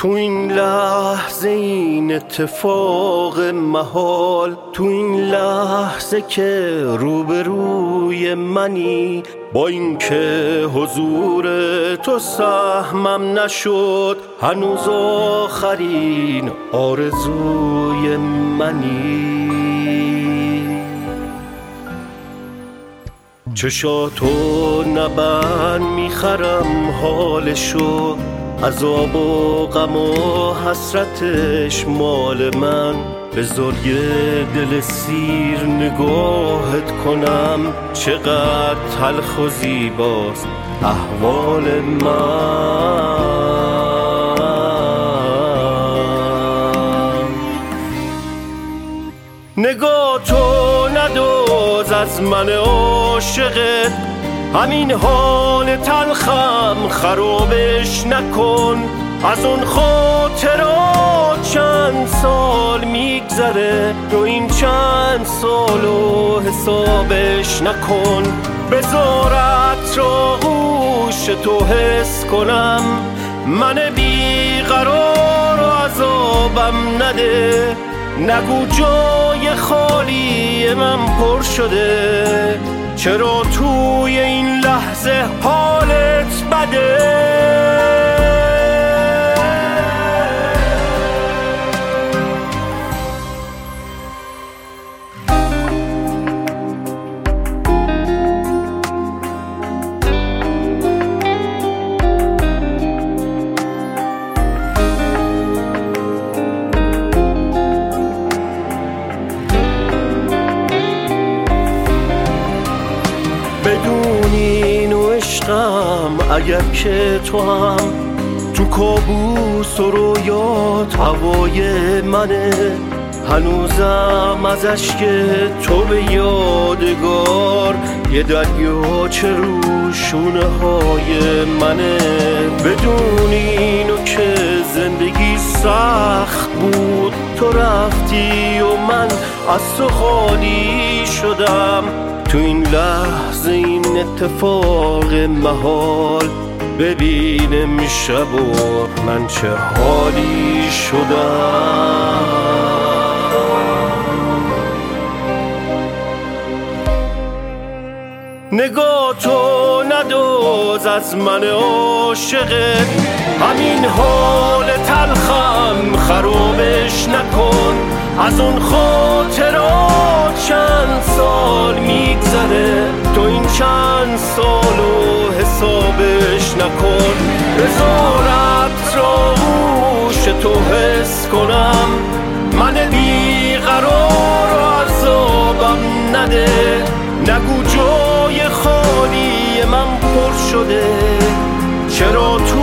تو این لحظه این اتفاق محال، تو این لحظه که روبروی منی، با اینکه حضور تو سهمم نشد، هنوز آخرین آرزوی منی. چشاتو نبند میخرم حالشو، عذاب و غم و حسرتش مال من. بذار یه دل سیر نگاهت کنم، چقدر تلخ و زیباست احوال من. نگاه تو ندوز از من عاشقت، همین حال تلخم خرابش نکن. از اون خاطرات چند سال میگذره، تو این چند سالو حسابش نکن. بذار اطراغوش تو حس کنم، من بیقرار و عذابم نده. نگو جای خالی من پر شده، چرا توی این لحظه حالت بده؟ بدونین و عشقم اگر که تو هم تو کابوس و رویات هوای منه. هنوزم از اشک تو به یادگار یه دریاچه رو شونه های منه. بدونین و که زندگی سخت بود، تو رفتی و من از تو خالی شدم. تو این لحظه این اتفاق محال، ببین امشب و من چه حالی شدم. نگاه تو ندوز از من عاشقت، همین حال تلخم خرابش نکن. از اون خاطرات چند سال میگذره، تو این چند سالو حسابش نکن. بذار اطراغوش تو حس کنم، من بیقرار و عذابم نده. نگو جای خالی من پر شده، چرا تو